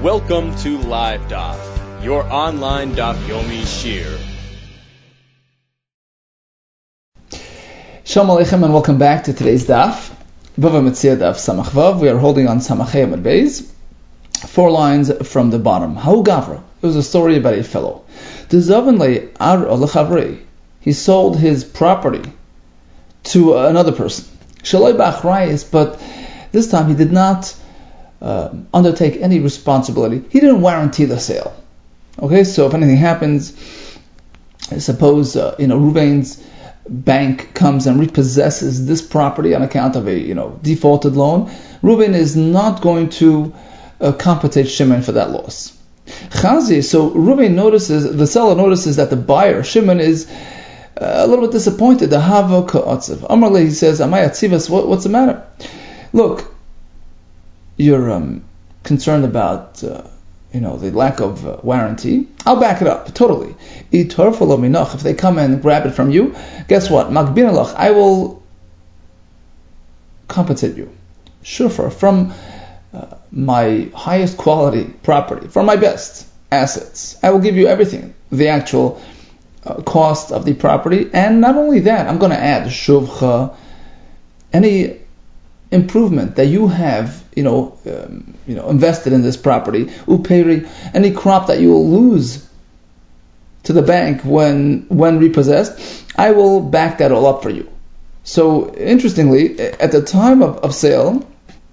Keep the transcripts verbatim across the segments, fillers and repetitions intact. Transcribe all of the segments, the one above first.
Welcome to Live Daf, your online Daf Yomi Shir. Shalom Aleichem and welcome back to today's Daf. Bava Metzia Daf Samach Vav. We are holding on Samach Hey Amud Beis. Four lines from the bottom. Hau Gavra. It was a story about a fellow. Dezavan ar lechavri. He sold his property to another person. Shaloi b'achrayis, but this time he did not uh, undertake any responsibility. He didn't warranty the sale. Okay, so if anything happens, suppose uh, you know Reuven's bank comes and repossesses this property on account of a you know defaulted loan, Reuven is not going to uh, compensate Shimon for that loss. Chazi, so Reuven notices, the seller notices that the buyer Shimon is uh, a little bit disappointed. The hava ka'atziv. Amarle, he says, Amay atzivas, what, what's the matter? Look, you're um, concerned about uh, you know the lack of uh, warranty. I'll back it up totally. If they come and grab it from you, guess what? Magbinalach, I will compensate you. Shufar, from uh, my highest quality property, from my best assets. I will give you everything, the actual uh, cost of the property, and not only that, I'm going to add shuvcha, any improvement that you have, you know, um, you know, invested in this property, uperi, any crop that you will lose to the bank when when repossessed, I will back that all up for you. So, interestingly, at the time of, of sale,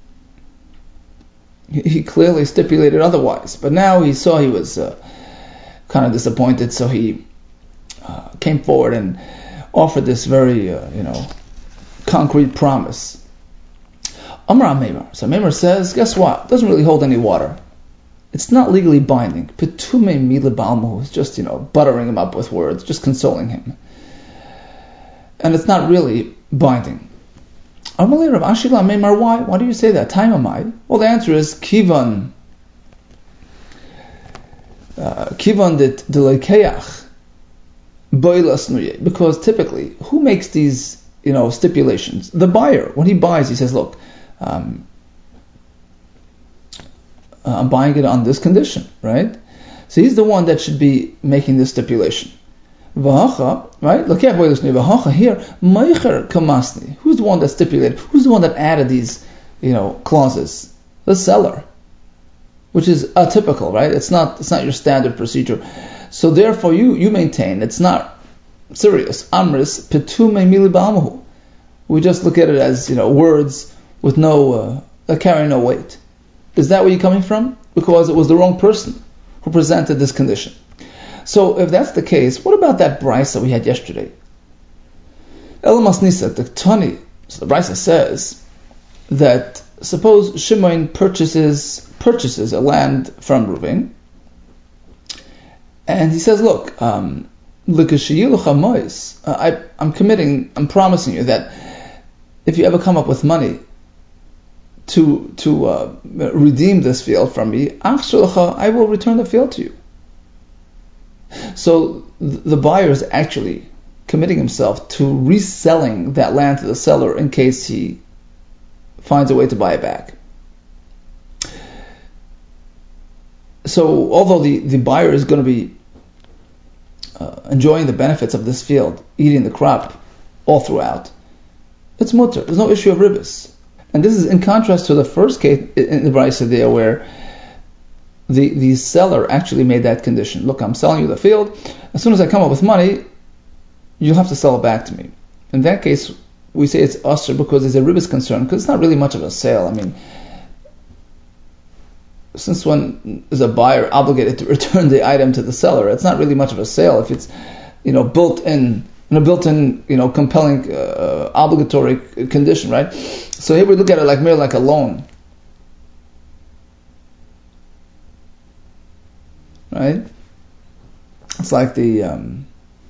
he, he clearly stipulated otherwise, but now he saw he was uh, kind of disappointed, so he uh, came forward and offered this very, uh, you know, concrete promise. Amar Meimar. So Meimar says, guess what? It doesn't really hold any water. It's not legally binding. Petume mila balmu is just, you know, buttering him up with words, just consoling him. And it's not really binding. Amalei Rav Ashila Meimar, why? Why do you say that? Time am I? Well, the answer is kivan. Kivan dit delekeach boilas nuye. Because typically, who makes these, you know, stipulations? The buyer. When he buys, he says, look, Um, I'm buying it on this condition, right? So he's the one that should be making this stipulation. V'hacha, right? Look at v'hacha here. Meicher kamasni. Who's the one that stipulated? Who's the one that added these, you know, clauses? The seller, which is atypical, right? It's not. It's not your standard procedure. So therefore, you you maintain it's not serious. Amris petume mili ba'amahu. We just look at it as, you know, words with no, uh, that carry no weight. Is that where you're coming from? Because it was the wrong person who presented this condition. So if that's the case, what about that brisa we had yesterday? Elamas Nisa, the Tani, so the brisa says that suppose Shimon purchases purchases a land from Reuven, and he says, look, um, I, I'm committing, I'm promising you that if you ever come up with money to to uh, redeem this field from me, I will return the field to you. So the buyer is actually committing himself to reselling that land to the seller in case he finds a way to buy it back. So although the, the buyer is going to be uh, enjoying the benefits of this field, eating the crop all throughout, it's mutter. There's no issue of ribis. And this is in contrast to the first case in the brisa there, where the the seller actually made that condition. Look, I'm selling you the field. As soon as I come up with money, you'll have to sell it back to me. In that case, we say it's usher because there's a ribis concern, because it's not really much of a sale. I mean, since when is a buyer obligated to return the item to the seller? It's not really much of a sale if it's, you know, built in. In a built-in, you know, compelling, uh, obligatory condition, right? So here we look at it like mere like a loan, right? It's like the, um,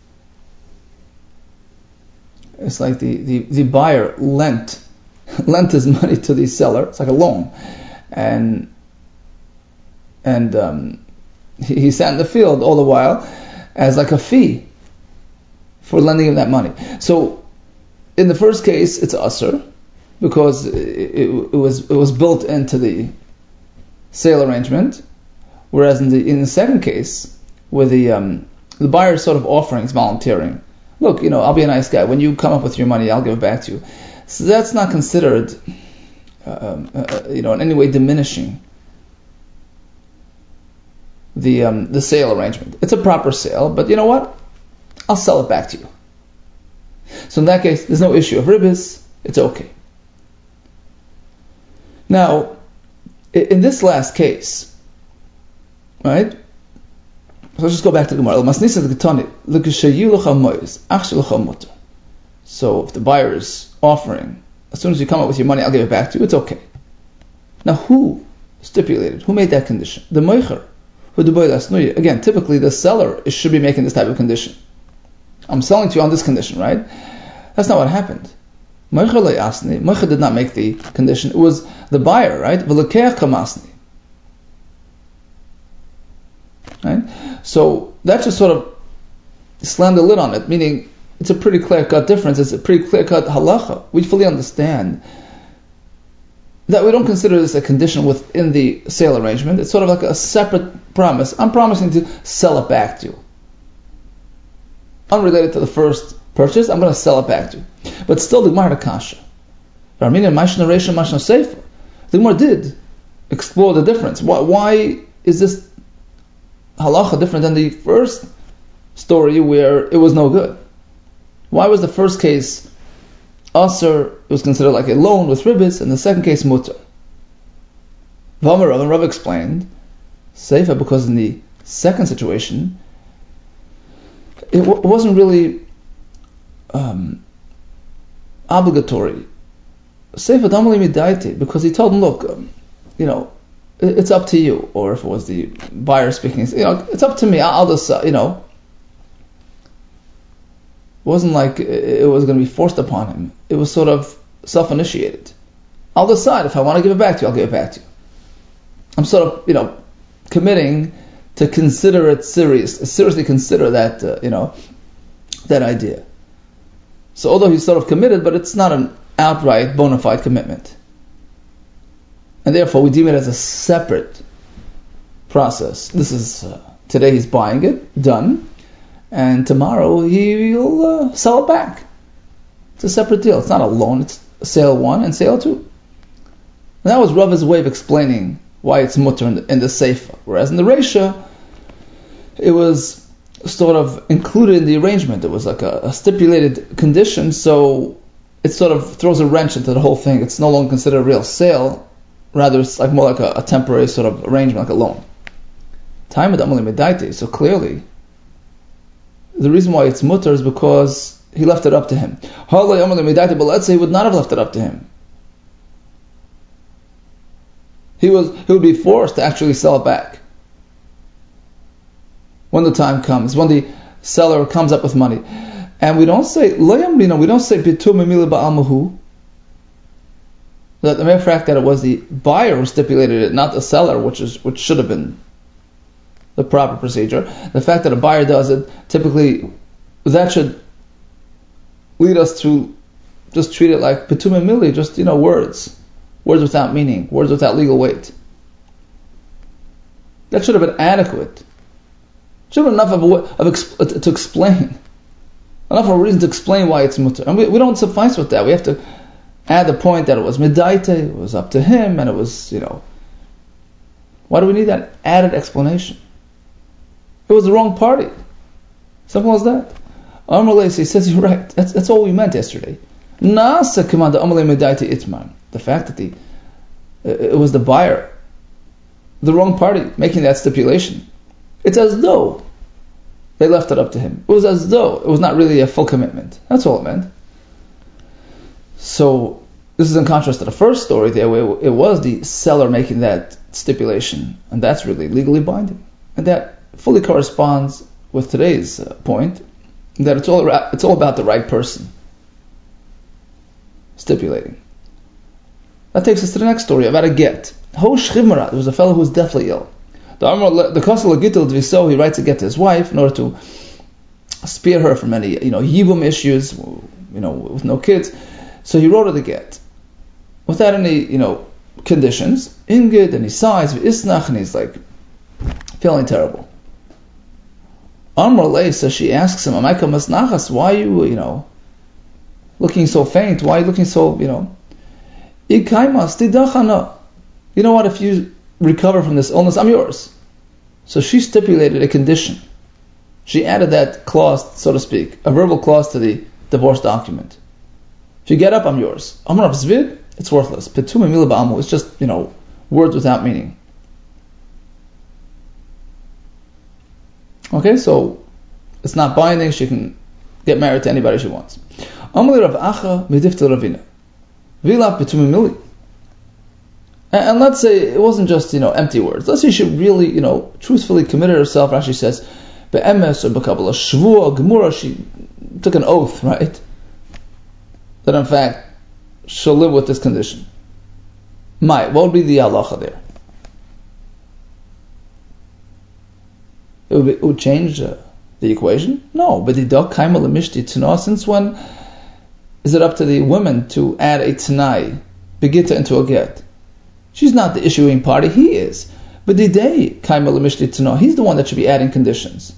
it's like the, the, the buyer lent, lent his money to the seller. It's like a loan, and and um, he, he sat in the field all the while as like a fee for lending him that money. So in the first case, it's usher because it, it, it was it was built into the sale arrangement. Whereas in the in the second case, where the um, the buyer is sort of offering, is volunteering. Look, you know, I'll be a nice guy. When you come up with your money, I'll give it back to you. So that's not considered, um, uh, you know, in any way diminishing the um, the sale arrangement. It's a proper sale, but you know what? I'll sell it back to you. So in that case, there's no issue of ribis. It's okay. Now, in this last case, right? So let's just go back to the Gemara. So if the buyer is offering, as soon as you come up with your money, I'll give it back to you, it's okay. Now who stipulated? Who made that condition? The moicher. Again, typically the seller should be making this type of condition. I'm selling to you on this condition, right? That's not what happened. Moicher did not make the condition. It was the buyer, right? Right? So that just sort of slammed the lid on it, meaning it's a pretty clear-cut difference. It's a pretty clear-cut halacha. We fully understand that we don't consider this a condition within the sale arrangement. It's sort of like a separate promise. I'm promising to sell it back to you. Unrelated to the first purchase, I'm going to sell it back to you. But still, the Gemara kasha. The Gemara did explore the difference. Why, why is this halacha different than the first story where it was no good? Why was the first case Aser, it was considered like a loan with ribis, and the second case mutter? Vamar and Rav explained, Seifa, because in the second situation, it w- wasn't really um, obligatory. Seifa damali midaiti, because he told him, look, um, you know, it, it's up to you. Or if it was the buyer speaking, you know, it's up to me. I'll just, uh, you know. It wasn't like it was going to be forced upon him. It was sort of self-initiated. I'll decide if I want to give it back to you. I'll give it back to you. I'm sort of, you know, committing to consider it serious, seriously consider that, uh, you know, that idea. So although he's sort of committed, but it's not an outright bona fide commitment, and therefore we deem it as a separate process. This is uh, today he's buying it, done. And tomorrow he'll uh, sell it back. It's a separate deal. It's not a loan. It's sale one and sale two. And that was Rav's way of explaining why it's mutter in the, in the Seifa. Whereas in the Reisha, it was sort of included in the arrangement. It was like a, a stipulated condition, so it sort of throws a wrench into the whole thing. It's no longer considered a real sale. Rather, it's like more like a, a temporary sort of arrangement, like a loan. Time of Amali Medaite. So clearly, the reason why it's mutter is because he left it up to him. But let's say he would not have left it up to him. He was he would be forced to actually sell it back when the time comes, when the seller comes up with money. And we don't say we don't say that the mere fact that it was the buyer who stipulated it, not the seller, which is which should have been the proper procedure. The fact that a buyer does it, typically, that should lead us to just treat it like petum mili, just, you know, words. Words without meaning, words without legal weight. That should have been adequate. Should have been enough of, a, of exp, to explain. Enough of a reason to explain why it's mutter. And we, we don't suffice with that. We have to add the point that it was midaite, it was up to him, and it was, you know. Why do we need that added explanation? It was the wrong party. Simple as that. Amr he says, you're right. That's, that's all we meant yesterday. The fact that the it was the buyer, the wrong party, making that stipulation. It's as though they left it up to him. It was as though it was not really a full commitment. That's all it meant. So this is in contrast to the first story there, where it was the seller making that stipulation, and that's really legally binding, and that fully corresponds with today's uh, point, that it's all about, it's all about the right person stipulating. That takes us to the next story about a get. Ho Shchivmara, there was a fellow who was deathly ill. The Kosel Agitel Dviso, he writes a get to his wife in order to spare her from any, you know, yibum issues, you know, with no kids. So he wrote her the get without any, you know, conditions. Ingid, and he sighs, Isnach, and he's like feeling terrible. Amr Lay says, she asks him, Amaika Masnachas, why are you, you know, looking so faint? Why are you looking so, you know? Ikaimas tidachana. You know what, if you recover from this illness, I'm yours. So she stipulated a condition. She added that clause, so to speak, a verbal clause to the divorce document. If you get up, I'm yours. Amr Rav Zvid, it's worthless. Petum emila ba'amu, it's just, you know, words without meaning. Okay, so it's not binding. She can get married to anybody she wants. Amli Rav Acha midifta Ravina. Vila petum emili. And let's say it wasn't just, you know, empty words. Let's say she really, you know, truthfully committed herself. Rashi says, be'emes or be'kabbalah shvua gemura. She took an oath, right? That in fact she'll live with this condition. Mai, what would be the halacha there? It would, be, it would change uh, the equation? No, but the dog kaima lemishti tana. Since when is it up to the women to add a tanai, begita into a get? She's not the issuing party, he is. But the day kaima lemishti tana, he's the one that should be adding conditions.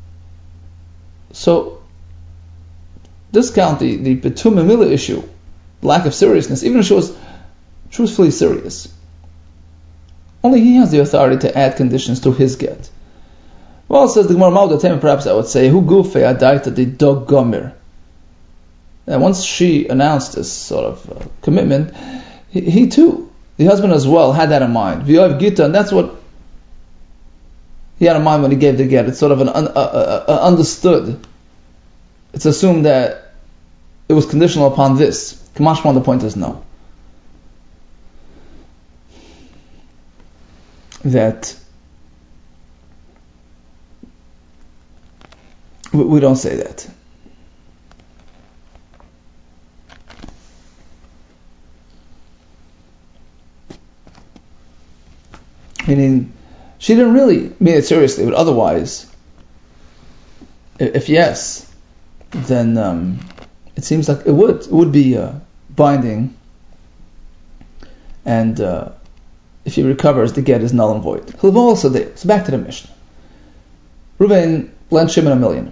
So discount the the betum emila issue, lack of seriousness, even if she was truthfully serious. Only he has the authority to add conditions to his get. Well, says the Gemara Maudatem, perhaps I would say, Hu gufe adaita the dog gomer. And once she announced this sort of uh, commitment, he, he too, the husband as well, had that in mind. V'yoav gita, and that's what he had in mind when he gave the get. It's sort of an un, uh, uh, uh, understood. It's assumed that it was conditional upon this. Kamashma, the point is no. That we don't say that. Meaning, she didn't really mean it seriously, but otherwise, if yes, then um, it seems like it would it would be uh, binding, and uh, if he recovers, the get is null and void. Also there. So back to the Mishnah. Reuven lent Shimon a million.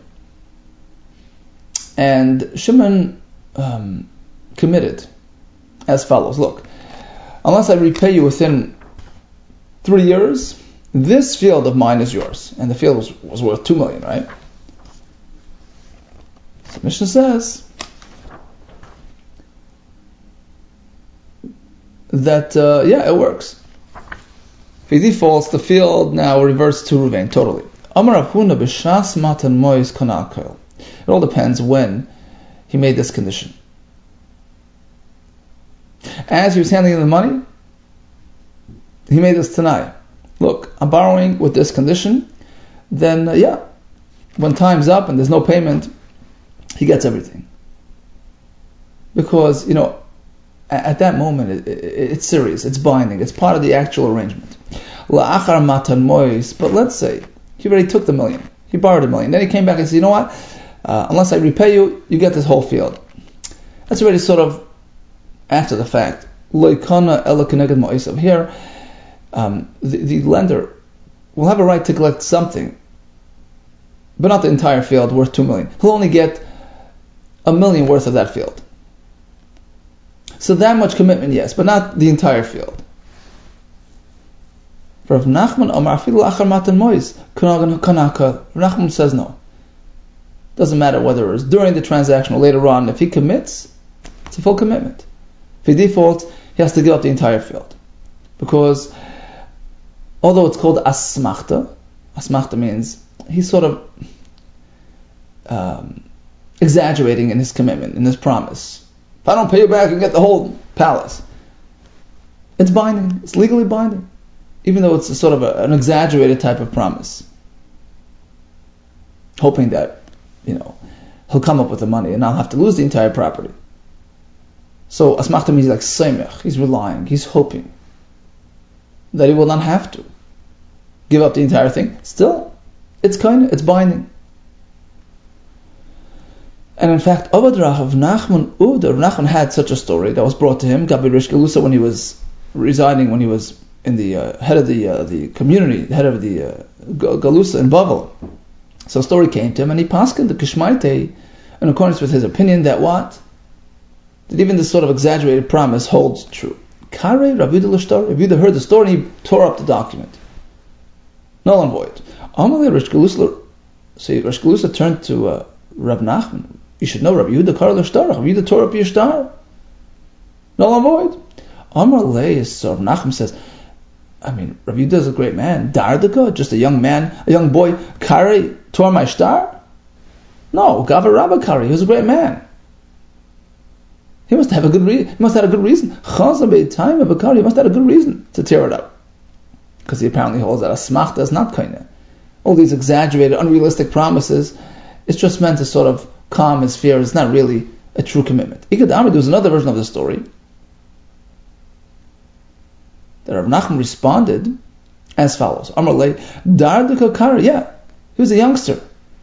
And Shimon um, committed as follows. Look, unless I repay you within three years, this field of mine is yours. And the field was, was worth two million, right? So Mishnah says that, uh, yeah, it works. If he defaults, the field now reverts to Reuven, totally. Amar Rav Huna b'shas matan mois konal. It all depends when he made this condition. As he was handing the money, he made this tanai. Look, I'm borrowing with this condition. Then, uh, yeah, when time's up and there's no payment, he gets everything. Because, you know, at, at that moment, it, it, it's serious, it's binding, it's part of the actual arrangement. La'achar matan mois, but let's say he already took the million, he borrowed a million, then he came back and said, you know what? Uh, unless I repay you, you get this whole field. That's already sort of after the fact. Here, um, the, the lender will have a right to collect something, but not the entire field worth two million. He'll only get a million worth of that field. So that much commitment, yes, but not the entire field. Rav Nachman Amar Afilu Achar Matan Mois Kanaka. Rav Nachman says no. Doesn't matter whether it was during the transaction or later on. If he commits, it's a full commitment. If he defaults, he has to give up the entire field. Because although it's called asmachta, asmachta means he's sort of um, exaggerating in his commitment, in his promise. If I don't pay you back, you get the whole palace. It's binding. It's legally binding. Even though it's a sort of a, an exaggerated type of promise. Hoping that, you know, he'll come up with the money and I'll have to lose the entire property. So asmachta means like seimech. He's relying, he's hoping that he will not have to give up the entire thing. Still, it's kind of, it's binding. And in fact, Avad Rav Nachman Uda, Rav Nachman had such a story that was brought to him, Gabi Rish Galusa, when he was residing, when he was in the uh, head of the uh, the community, the head of the uh, Galusa in Bavel. So a story came to him, and he paskened the Kishmaite in accordance with his opinion that what? That even this sort of exaggerated promise holds true. Kare Rav Yehuda l'shtar. Rav Yehuda heard the story, and he tore up the document. Null and void. Amalei Rish Galusa. So Rish Galusa turned to uh, Rav Nachman. You should know Rav Yehuda Kar l'shtar. Rav Yehuda tore up your star. Null and void. Amalei. So Rav Nachman says, I mean, Rav Yehuda is a great man. Dardaka, just a young man, a young boy. Kare tore my star? No, Gava Rabba Kare. He was a great man. He must have a good reason. He must have a good reason. Chaza be'tayim b'kari. He must have a good reason to tear it up, because he apparently holds that a smachta is not kaina. All these exaggerated, unrealistic promises, it's just meant to sort of calm his fear. It's not really a true commitment. Ikad Amr, there's another version of the story that Rav Nachman responded as follows: Amr lei dardika kari. Yeah, he was a youngster.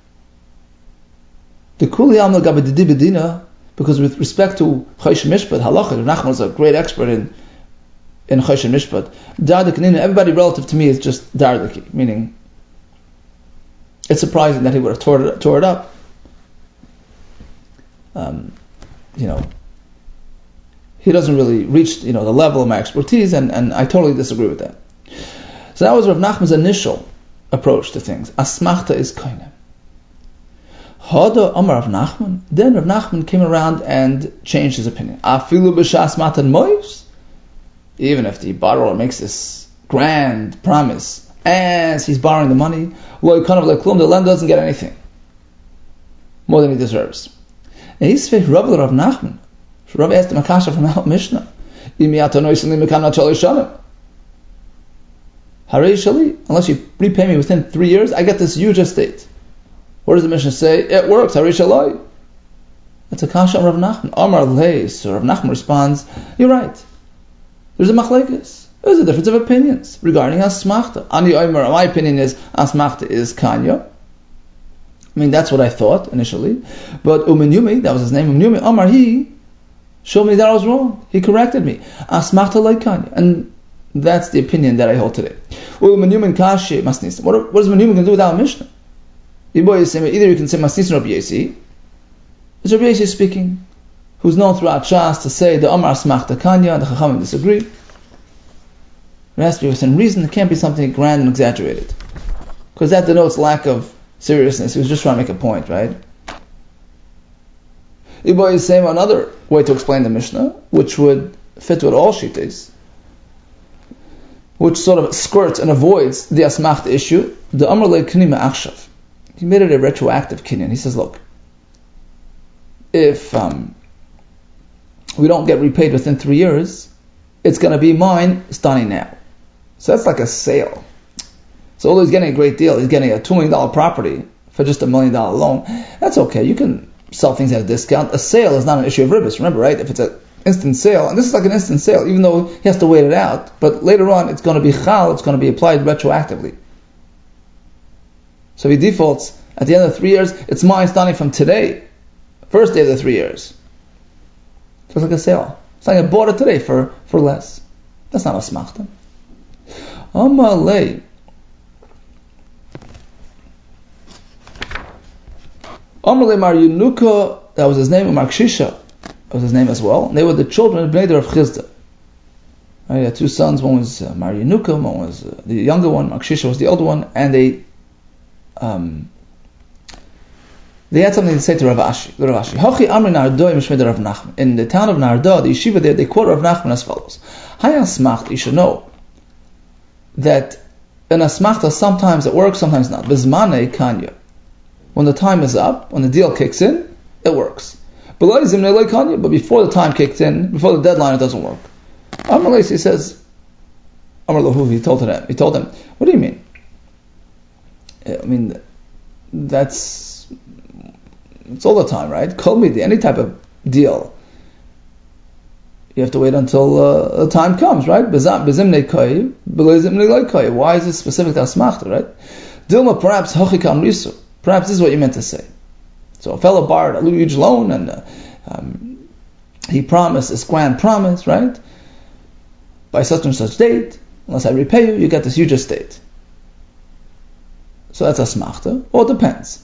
The kuli amna gabedidi bedina. Because with respect to Chosh Mishpat, Halacha, Rav Nachman was a great expert in in Chosh Mishpat. Dardik Nina, everybody relative to me is just Dardiki, meaning it's surprising that he would have tore it, tore it up. Um, you know, he doesn't really reach you know the level of my expertise, and, and I totally disagree with that. So that was Rav Nachman's initial approach to things. Asmachta is koine. Hada Amar Rav Nachman. Then Rav Nachman came around and changed his opinion. Afilu b'shas matan mois. Even if the borrower makes this grand promise as he's borrowing the money, lo yikanav leklum, the lender doesn't get anything more than he deserves. And he's fake Rav Rav Nachman. Rav asked him a kasha from the Mishnah. Harei shali, unless you repay me within three years, I get this huge estate. What does the Mishnah say? It works. Harish alai. That's a kasha of Rav Nachman. Amar leis. So Rav Nachman responds, you're right. There's a machlekes. There's a difference of opinions regarding asmachta. Ani omer, my opinion is asmachta is kanya. I mean, that's what I thought initially. But Umen Yumi, that was his name, Umen Yumi, Amar, he showed me that I was wrong. He corrected me. Asmachta like kanya. And that's the opinion that I hold today. Umen Yumi kashi masnis. What what is Umen Yumi going to do without a Mishnah? Either you can say Masnis Rabbi Yesi. It's Rabbi Yesi speaking, who's known throughout Shas to say the Amar Smachta Kanya, the Chachamim disagree. It has to be within reason. It can't be something grand and exaggerated, because that denotes lack of seriousness. He was just trying to make a point, right? Iboy is saying another way to explain the Mishnah, which would fit with all Shittas, which sort of skirts and avoids the Asmachta issue. The Amar Le Knima Akshav. He made it a retroactive kinyan. He says, look, if um, we don't get repaid within three years, it's going to be mine starting now. So that's like a sale. So although he's getting a great deal, he's getting a two million dollars property for just a million dollar loan, that's okay. You can sell things at a discount. A sale is not an issue of ribbis. Remember, right? If it's an instant sale, and this is like an instant sale, even though he has to wait it out, but later on it's going to be chal, it's going to be applied retroactively. So if he defaults at the end of the three years, it's mine starting from today, first day of the three years. So it's like a sale. It's like I bought it today for, for less. That's not a smachta. Amalei. Amalei Mar Yenuka, that was his name, Mar Kshisha, that was his name as well. And they were the children of Bnei of Chizda. Right, he had two sons. One was uh, Mar Yenuka, one was uh, the younger one. Mar Kshisha was the older one, and they Um, they had something to say to Rav Ashi. Rav Ashi. Hachi Amri Nardoi Mishmei Rav Nachman. In the town of Nardo, the yeshiva there, they quote Rav Nachman as follows: Hayan Smacht, you should know that in a smachta sometimes it works, sometimes not. Bizmane Kanya. When the time is up, when the deal kicks in, it works. But before the time kicks in, before the deadline, it doesn't work. Amar Leisi says, Amar Lahu, he told him, he told him, what do you mean? I mean, that's it's all the time, right? Kol midi, any type of deal, you have to wait until uh, the time comes, right? Why is this specific to asmachta, right? Dilma, perhaps hachikam risu. Perhaps this is what you meant to say. So a fellow borrowed a huge loan, and uh, um, he promised this grand promise, right? By such and such date, unless I repay you, you get this huge estate. So that's asmachta. Or it depends.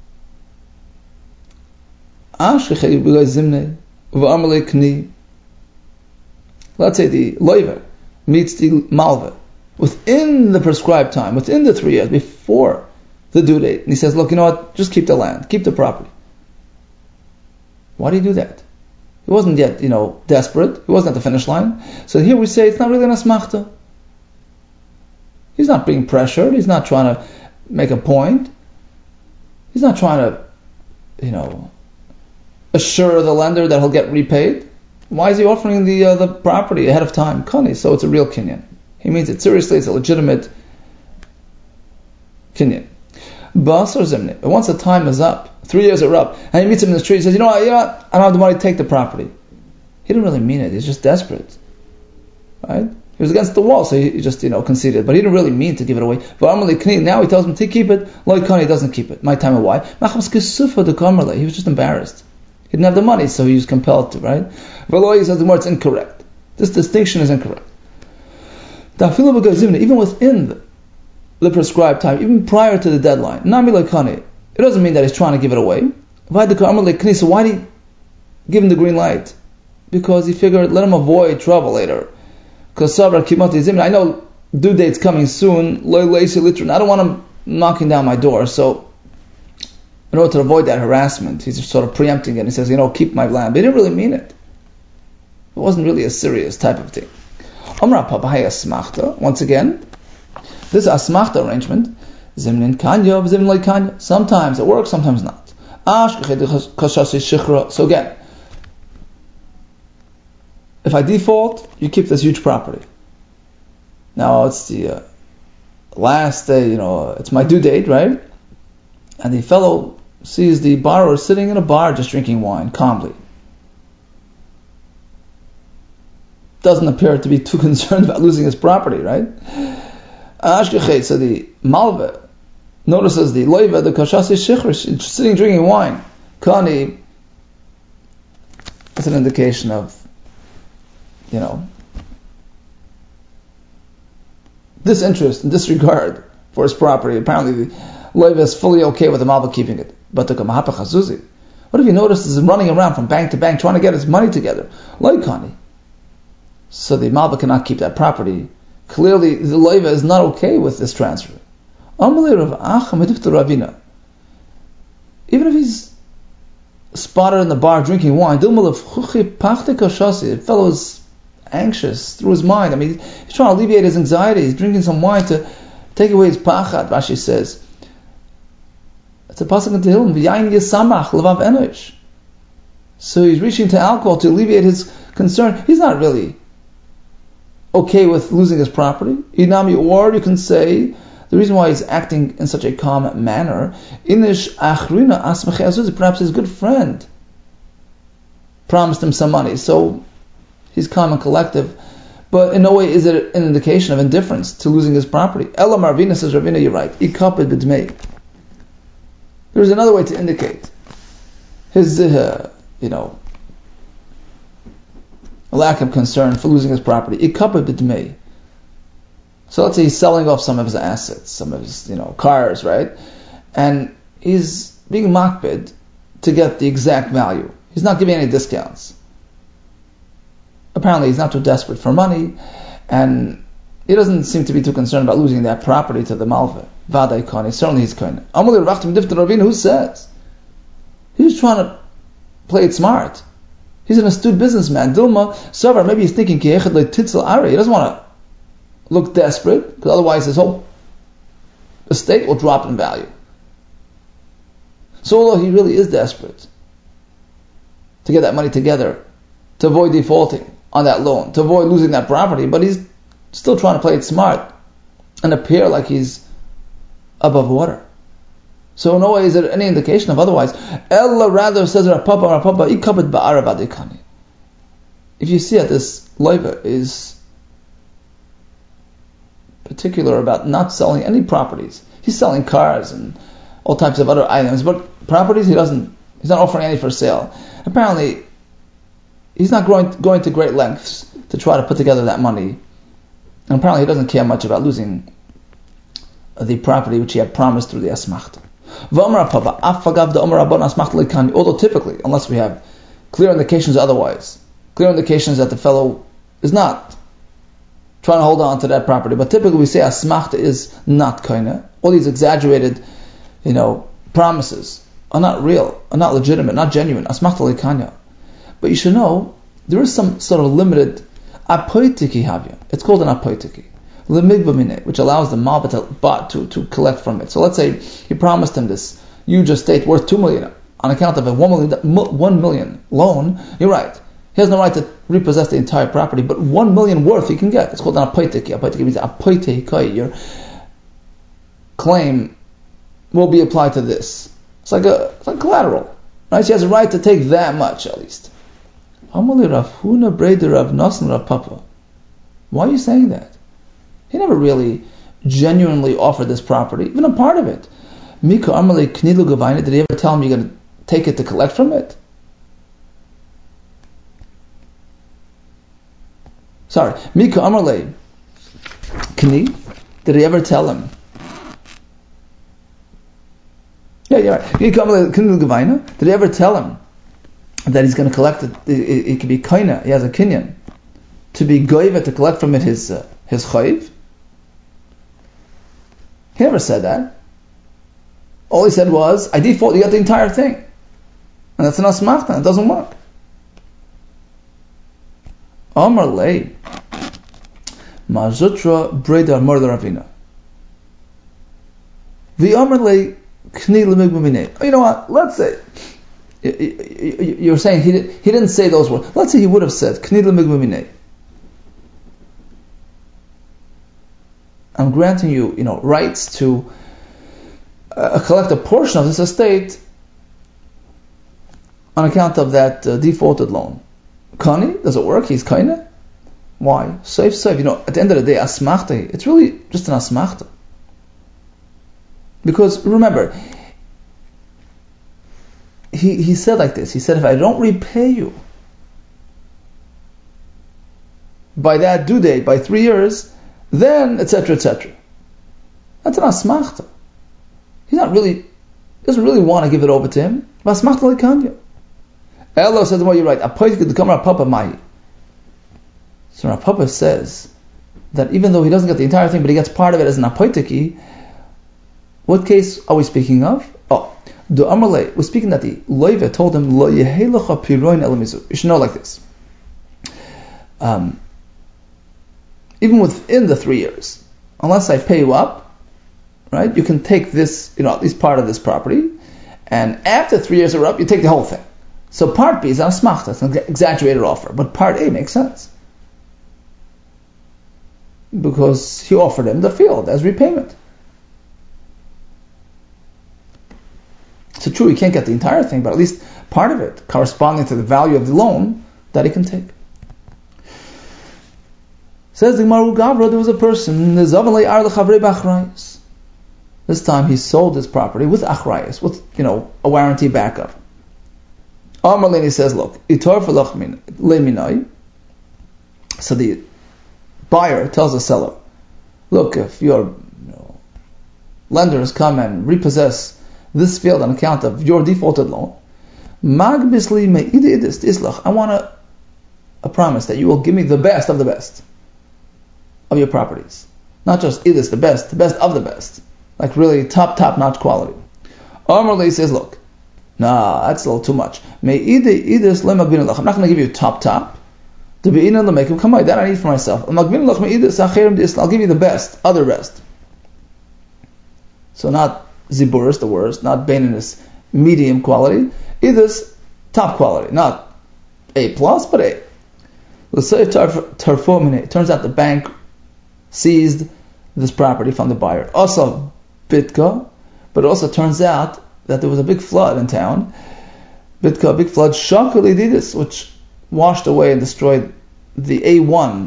Let's say the loiver meets the malva within the prescribed time, within the three years, before the due date. And he says, look, you know what, just keep the land, keep the property. Why do you do that? He wasn't yet, you know, desperate. He wasn't at the finish line. So here we say it's not really an asmachta. He's not being pressured. He's not trying to make a point. He's not trying to, you know, assure the lender that he'll get repaid. Why is he offering the uh, the property ahead of time? Kani, so it's a real kinyan. He means it seriously. It's a legitimate kinyan. Bas or zimni. But once the time is up, three years are up, and he meets him in the street, he says, you know what, you know what? I don't have the money to take the property. He didn't really mean it. He's just desperate. Right? He was against the wall, so he just, you know, conceded. But he didn't really mean to give it away. Now he tells him to keep it. Loi Kani doesn't keep it. My time of why? He was just embarrassed. He didn't have the money, so he was compelled to, right? Veloy says the more it's incorrect. This distinction is incorrect. Even within the, the prescribed time, even prior to the deadline, it doesn't mean that he's trying to give it away. So why did he give him the green light? Because he figured, let him avoid trouble later. Because I know due date's coming soon. I don't want him knocking down my door, so in order to avoid that harassment, he's sort of preempting it. He says, you know, keep my land. But he didn't really mean it. It wasn't really a serious type of thing. Once again, this asmachta arrangement, sometimes it works, sometimes not. So again, if I default, you keep this huge property. Now it's the uh, last day, you know, it's my due date, right? And the fellow sees the borrower sitting in a bar just drinking wine calmly. Doesn't appear to be too concerned about losing his property, right? So the malva notices the loiva, the kashasi shichur, sitting drinking wine. Kani, that's an indication of, you know, disinterest and disregard for his property. Apparently the loiva is fully okay with the malva keeping it. But the kamahapa chazuzi, what if you notice is him running around from bank to bank trying to get his money together? Loikani. So the malva cannot keep that property. Clearly the loiva is not okay with this transfer. Even if he's spotted in the bar drinking wine, the fellow is anxious through his mind. I mean, he's trying to alleviate his anxiety. He's drinking some wine to take away his pachad, Rashi says. It's a pasuk in Tehillim, v'yayin yisamach levav enosh. So he's reaching to alcohol to alleviate his concern. He's not really okay with losing his property. Inami, or you can say the reason why he's acting in such a calm manner, inish achrina asmachei azuz, perhaps his good friend promised him some money, so he's calm and collective. But in no way is it an indication of indifference to losing his property. Ella Marvina says, Ravina, you're right. Ikapid b'dmei. There's another way to indicate his, uh, you know, lack of concern for losing his property. Ikapid b'dmei. So let's say he's selling off some of his assets, some of his, you know, cars, right? And he's being makbid to get the exact value. He's not giving any discounts. Apparently he's not too desperate for money, and he doesn't seem to be too concerned about losing that property to the malva. Vaday kani, certainly he's kind. Who says? He's trying to play it smart. He's an astute businessman. Dilma, Savar, maybe he's thinking, he doesn't want to look desperate, because otherwise his whole estate will drop in value. So although he really is desperate to get that money together, to avoid defaulting on that loan, to avoid losing that property, but he's still trying to play it smart and appear like he's above water. So no way is there any indication of otherwise. Ella rather says Rapapa Rapapa ikabed ba'ara badikani. If you see that this loiva is particular about not selling any properties, he's selling cars and all types of other items, but properties he doesn't, he's not offering any for sale. Apparently he's not going going to great lengths to try to put together that money, and apparently he doesn't care much about losing the property which he had promised through the asmachta. Although typically, unless we have clear indications otherwise, clear indications that the fellow is not trying to hold on to that property, but typically we say asmachta is not kaina. All these exaggerated, you know, promises are not real, are not legitimate, not genuine. Asmachta lekanya. But you should know there is some sort of limited apoitiki havya. It's called an apoitiki, lemigba, which allows the malbat to, to collect from it. So let's say he promised him this huge estate worth two million on account of a one million, one million loan. You're right. He has no right to repossess the entire property, but one million worth he can get. It's called an apoitiki. Apoitiki means apoitiki. Your claim will be applied to this. It's like a it's like collateral, right? She has a right to take that much at least. Why are you saying that? He never really genuinely offered this property, even a part of it. Did he ever tell him you're going to take it to collect from it? Sorry, Mika Amarle Kni, did he ever tell him? Yeah, yeah. Mika Amarle Kni Gavaina, did he ever tell him that he's going to collect it? It, it, it could be kaina, he has a kinyan, to be goiva, to collect from it his uh, his chayiv. He never said that. All he said was, I default, you got the entire thing. And that's an asmachta, it doesn't work. Amar lei Mazutra Breda Murder Ravina. The Amar lei Kni Lemigmamine. You know what? Let's say you're saying he, did, he didn't say those words. Let's say he would have said, Kni l'migmamine. I'm granting you, you know, rights to uh, collect a portion of this estate on account of that uh, defaulted loan. Kani, does it work? He's kaina? Why? Safe, safe. You know, at the end of the day, asmachta, it's really just an asmachta. Because remember, He he said like this. He said, if I don't repay you by that due date, by three years, then et cetera, et cetera. That's an asmachta. He's not really, doesn't really want to give it over to him. Asmachta lekanya. Allah says, well, you're right. Apoitiki to come Rav Papa mai. So Rav Papa says that even though he doesn't get the entire thing, but he gets part of it as an apoitiki. What case are we speaking of? Oh. The Amalei was speaking that the Loiva told him, Lo yehelecha piroin elamizu. You should know like this. Um, even within the three years, unless I pay you up, right, you can take this, you know, at least part of this property, and after three years are up, you take the whole thing. So part B is an asmachta, it's an exaggerated offer, but part A makes sense. Because he offered him the field as repayment. So true, he can't get the entire thing, but at least part of it, corresponding to the value of the loan, that he can take. Says the Gemara, Gavra, there was a person, this time he sold his property with achrayas, with, you know, a warranty backup. Amalini says, look, so the buyer tells the seller, look, if your you know, lenders come and repossess this field on account of your defaulted loan, magbisli me'ididis islach, I want a, a promise that you will give me the best of the best of your properties. Not just idis, the best, the best of the best. Like really top, top notch quality. Amarli says, look, nah, that's a little too much. Me'ididis lemagbin, I'm not going to give you top, top. To be in the make him come out, that I need for myself. I'll give you the best, other best. So not Ziburis, the worst, not Baininus, medium quality. Idis, top quality, not A plus, but A. Let's say it turns out the bank seized this property from the buyer. Also Bitka, but it also turns out that there was a big flood in town. Bitka, big flood, Shakali Didis, which washed away and destroyed the A one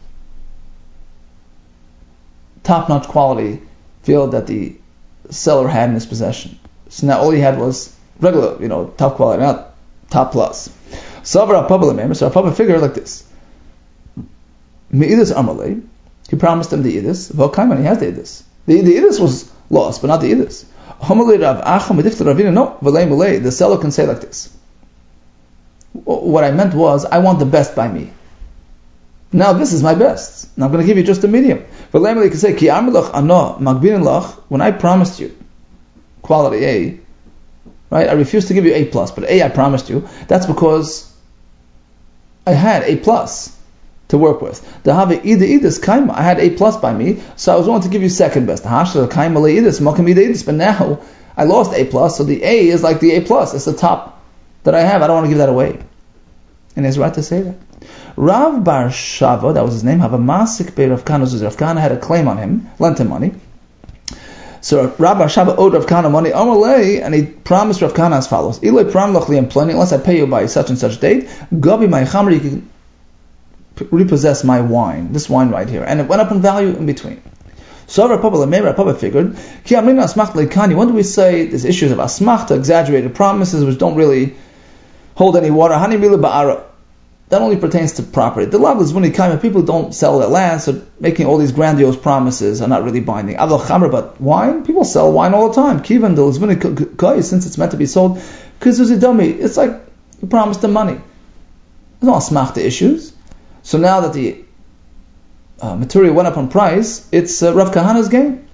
top-notch quality field that the seller had in his possession. So now all he had was regular, you know, top quality, not top plus. So Rav Papa figured like this. Me'idis Amalei, he promised him the idis, V'okaiman, he has the idis. The, the idus was lost, but not the idus. No, the seller can say like this. What I meant was, I want the best by me. Now this is my best. Now I'm going to give you just a medium. When I promised you quality A, right? I refused to give you A plus, but A I promised you. That's because I had A plus to work with. I had A plus by me, so I was willing to give you second best. But now I lost A plus, so the A is like the A plus. It's the top that I have. I don't want to give that away. And he's right to say that. Rav Bar Shava, that was his name, have a masik be Rav Kana Zuz. Rav Kana had a claim on him, lent him money. So Rav Bar Shava owed Rav Kana money, Amalei, and he promised Rav Kana as follows: Ilay pramlach li employing, unless I pay you by such and such date, Gabi my chamer, you can repossess my wine, this wine right here. And it went up in value in between. So Rav Papa Lemei, Rav Papa figured, Ki amrina asmachta leikani, when do we say there's issues of asmachta, exaggerated promises, which don't really hold any water? Hani mila ba'ara. That only pertains to property. The lav is when people don't sell their land, so making all these grandiose promises are not really binding. Avol chamer, but wine, people sell wine all the time. Kivan del zvuni, since it's meant to be sold, because there's a dummy. It's like you promised them money. There's no asmachta issues. So now that the uh, material went up on price, it's uh, Rav Kahana's game.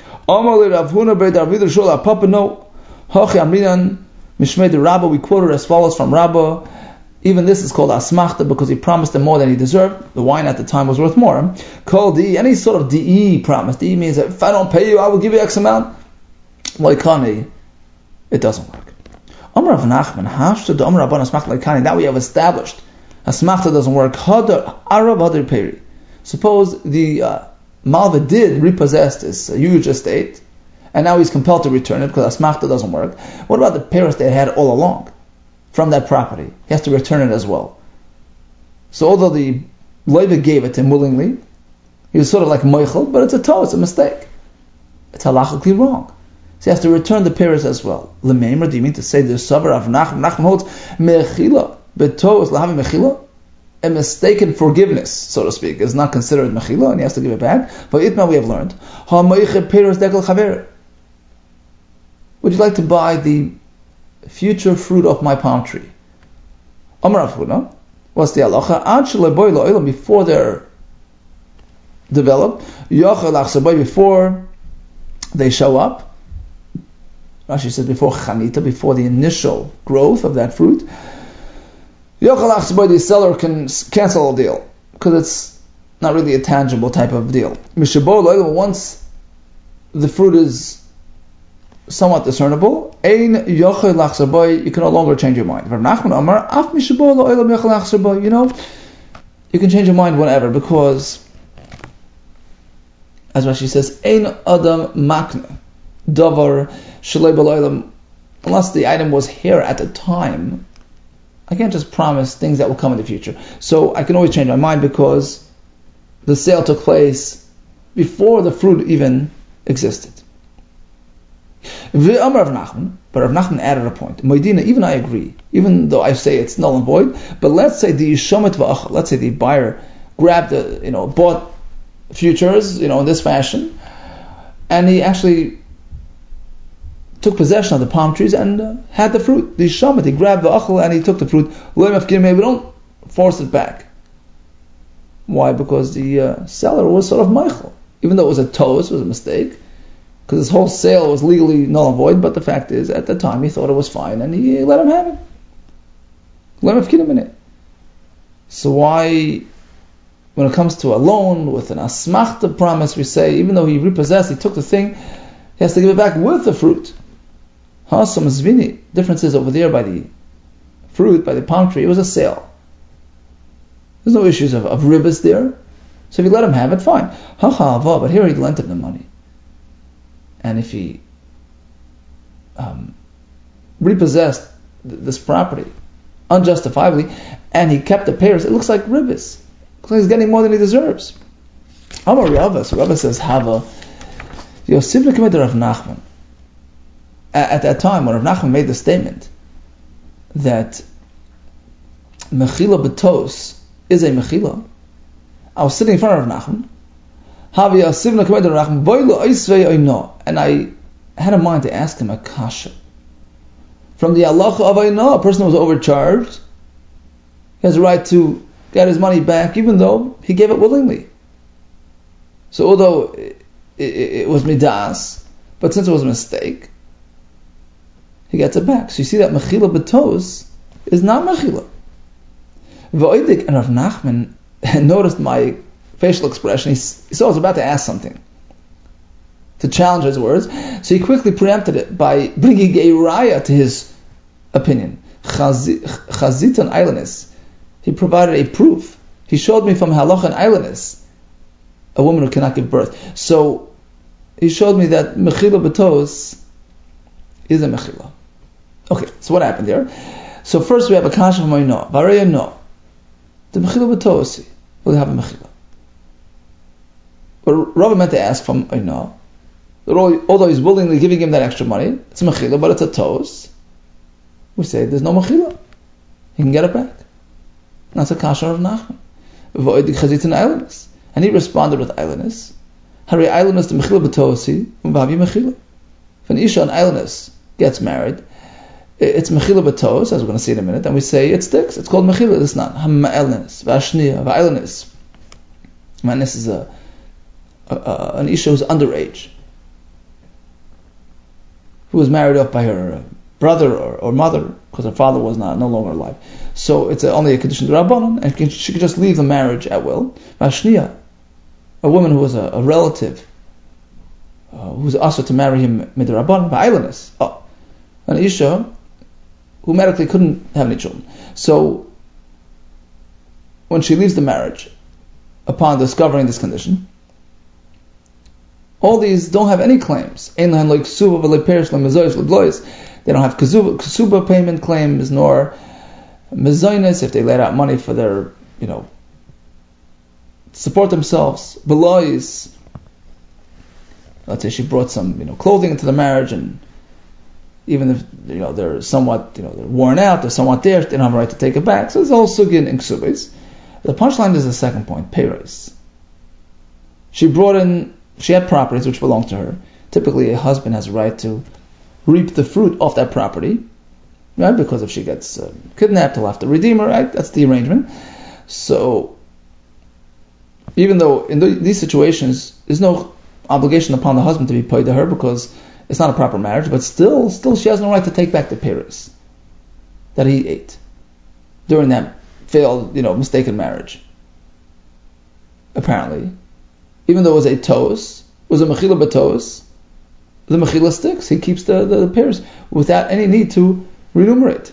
We quoted as follows from Rabbah. Even this is called asmachta because he promised them more than he deserved. The wine at the time was worth more. Called the any sort of de promise. De means that if I don't pay you, I will give you X amount. Laikani, it doesn't work. Amar Rav Nachman, hashta de Amar Rabban asmachta laikani. That we have established. Asmachta doesn't work. Hadar Arab Hadar Peri. Suppose the uh, Malva did repossess this uh, huge estate, and now he's compelled to return it because asmachta doesn't work. What about the Paris they had all along from that property? He has to return it as well. So although the Levi gave it to him willingly, he was sort of like Moichel, but it's a toe, it's a mistake. It's halachically wrong. So he has to return the Paris as well. Lemeimer, do you mean to say the Savar of Nachman? Nachman holds Mechila. Beto is lahavi Mechila. A mistaken forgiveness, so to speak, is not considered Mechila, and he has to give it back. But Itma we have learned. Ha Moiche Paris Dekel Chaver. Would you like to buy the future fruit of my palm tree? Amar Rav Huna, what's the halacha? Ad shelo boy lo before they're developed, yochel achsaboy before they show up. Rashi says before chanita, before the initial growth of that fruit. Yochel achsaboy, the seller can cancel a deal because it's not really a tangible type of deal. Mishaboy lo once the fruit is somewhat discernible, ein yochel lachsaboy, you can no longer change your mind. You know, you can change your mind whenever, because as Rashi says, ein adam makne davar shalei b'lo'elam, unless the item was here at the time, I can't just promise things that will come in the future. So I can always change my mind because the sale took place before the fruit even existed. But Rav Nachman added a point. Moedina, even I agree, even though I say it's null and void. But let's say the Yishomet v'achal, let's say the buyer grabbed the, you know, bought futures, you know, in this fashion, and he actually took possession of the palm trees and uh, had the fruit. The Yishomet, he grabbed the achal and he took the fruit. We don't force it back. Why? Because the uh, seller was sort of meichel, even though it was a toast, it was a mistake. Because his whole sale was legally null and void, but the fact is, at the time he thought it was fine, and he let him have it. Let him have him in it. So why, when it comes to a loan with an asmachta promise, we say, even though he repossessed, he took the thing, he has to give it back with the fruit. Hasam zvini. Difference is over there by the fruit, by the palm tree, it was a sale. There's no issues of, of ribbis there. So if you let him have it, fine. Ha-ha-va, but here he lent him the money. And if he um, repossessed th- this property unjustifiably, and he kept the payers, it looks like ribbis. It looks like he's getting more than he deserves. Amar Rava, so Rava says, Hava, Yosef Lekemed Rav Nachman. At that time, when Rav Nachman made the statement that Mechila Betos is a Mechila, I was sitting in front of Rav Nachman. And I had in mind to ask him a kasha. From the halacha of Aina, a person who was overcharged, he has a right to get his money back even though he gave it willingly. So although it, it, it was midas, but since it was a mistake, he gets it back. So you see that mechila betos is not mechila. V'oidik, and Rav Nachman noticed my facial expression. He, he saw I was about to ask something to challenge his words, so he quickly preempted it by bringing a raya to his opinion. Chazit and islandess. He provided a proof. He showed me from halacha and islandess, a woman who cannot give birth. So he showed me that mechila betos is a mechila. Okay, so what happened here? So first we have a kasha from Oino. Vareya no. The mechila betos will have a mechila. But Rava meant to ask from Oino, although he's willingly giving him that extra money, it's a mechila, but it's a tos. We say there's no mechila. He can get it back. And that's a kasha of Nachman. V'oidik chazit and islandess. And he responded with islandess. Hari islandess the mechila betosi, u'bavi mechila. If an isha on islandess gets married, it's mechila betos, as we're going to see in a minute, and we say it sticks. It's called mechila. It's not ha'ma'elnes, v'ashniya, v'islandess. Ma'elnes is a, a, a an isha who's underage, who was married off by her brother or, or mother, because her father was not no longer alive. So it's a, only a condition to Rabbanon, and can, she could just leave the marriage at will. Vashniya, a woman who was a, a relative, uh, who was asked to marry him midrabbanon, va'islandess. Oh, an isha who medically couldn't have any children. So when she leaves the marriage, upon discovering this condition, all these don't have any claims. They don't have kasuba payment claims, nor mezainis if they let out money for their, you know, support themselves. Belois, let's say she brought some, you know, clothing into the marriage, and even if, you know, they're somewhat, you know, they're worn out, they're somewhat there, they don't have a right to take it back. So there's all sugin in ksubis. The punchline is the second point, peiros. She brought in, she had properties which belonged to her. Typically, a husband has a right to reap the fruit of that property, right? Because if she gets uh, kidnapped, he'll have to redeem her, right? That's the arrangement. So, even though in the, these situations, there's no obligation upon the husband to be paid to her because it's not a proper marriage, but still, still she has no right to take back the peiros that he ate during that failed, you know, mistaken marriage. Apparently, even though it was a tos, it was a mechila betos, the mechila sticks. He keeps the, the, the peiros without any need to remunerate.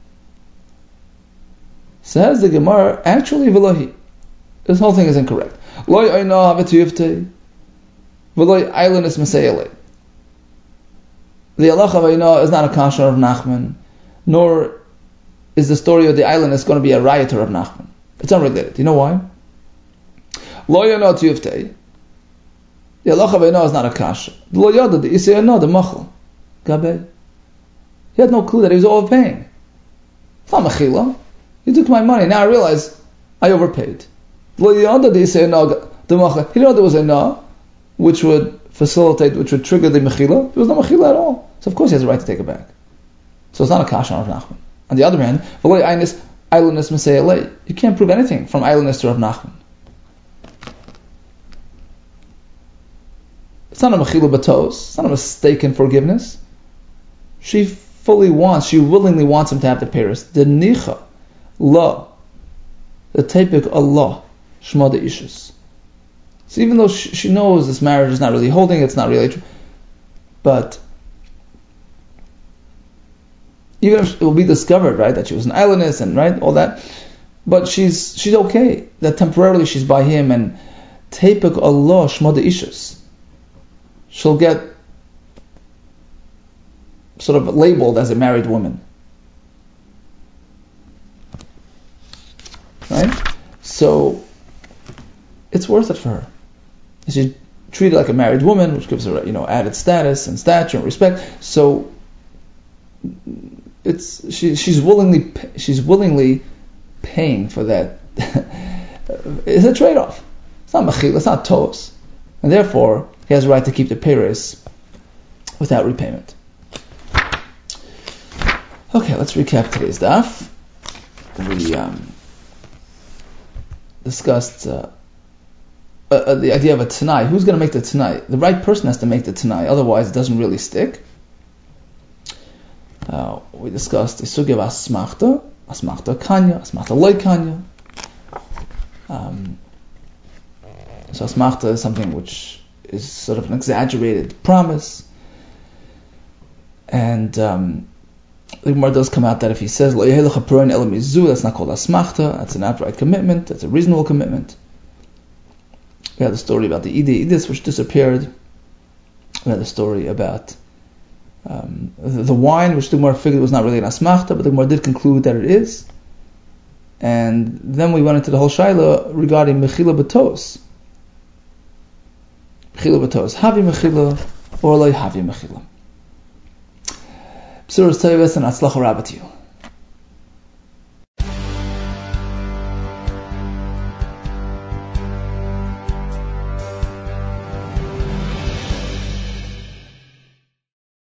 Says the Gemara, actually, v'lohi. This whole thing is incorrect. Loi oina havetuyivtei, v'loi ailonis mesayele. The halacha of oina is not a kasha of Nachman, nor is the story of the islandess going to be a rioter of Nachman. It's unrelated. You know why? Loi oina tuyivtei. The halacha of oina is not a kasha. The lo yada, the isay oina, the machal. Gabei. He had no clue that he was overpaying. It's not mechila. You took my money. Now I realize I overpaid. Lo yada, the isay oina, the machal. He didn't know there was a na, which would facilitate, which would trigger the mechila. There was no mechila at all. So of course he has a right to take it back. So it's not a kasha of Nachman. On the other hand, you can't prove anything from islandess to Rav Nachman. It's not a mechila batos. It's not a mistaken forgiveness. She fully wants, she willingly wants him to have the peiros. The nicha, la, the tepik Allah, shma de ishus. So even though she, she knows this marriage is not really holding, it's not really true, but even if it will be discovered, right, that she was an islandess and right, all that, but she's she's okay that temporarily she's by him, and tepik Allah shma de ishus. She'll get sort of labeled as a married woman, right? So it's worth it for her. She's treated like a married woman, which gives her, you know, added status and stature and respect. So it's she she's willingly she's willingly paying for that. It's a trade-off. It's not mechila. It's not tos. and therefore he has a right to keep the peiros without repayment. Okay, let's recap today's daf. We um, discussed uh, uh, uh, the idea of a tanai. Who's going to make the tanai? The right person has to make the tanai, otherwise it doesn't really stick. Uh, we discussed the sugya of asmachta, asmachta kanya, asmachta loy kanya. Um, so asmachta is something which is sort of an exaggerated promise, and um, the Gemara does come out that if he says lo yehei lecha purin ela mizu, that's not called asmachta. That's an outright commitment. That's a reasonable commitment. We had the story about the Idei Idis which disappeared. We had the story about um, the, the wine, which the Gemara figured was not really an asmachta, but the Gemara did conclude that it is. And then we went into the whole shaila regarding mechila b'tos. Mechila b'tos, havi mechila or lo havi mechila. B'suras Tovos and Atzlacha Rabba to you.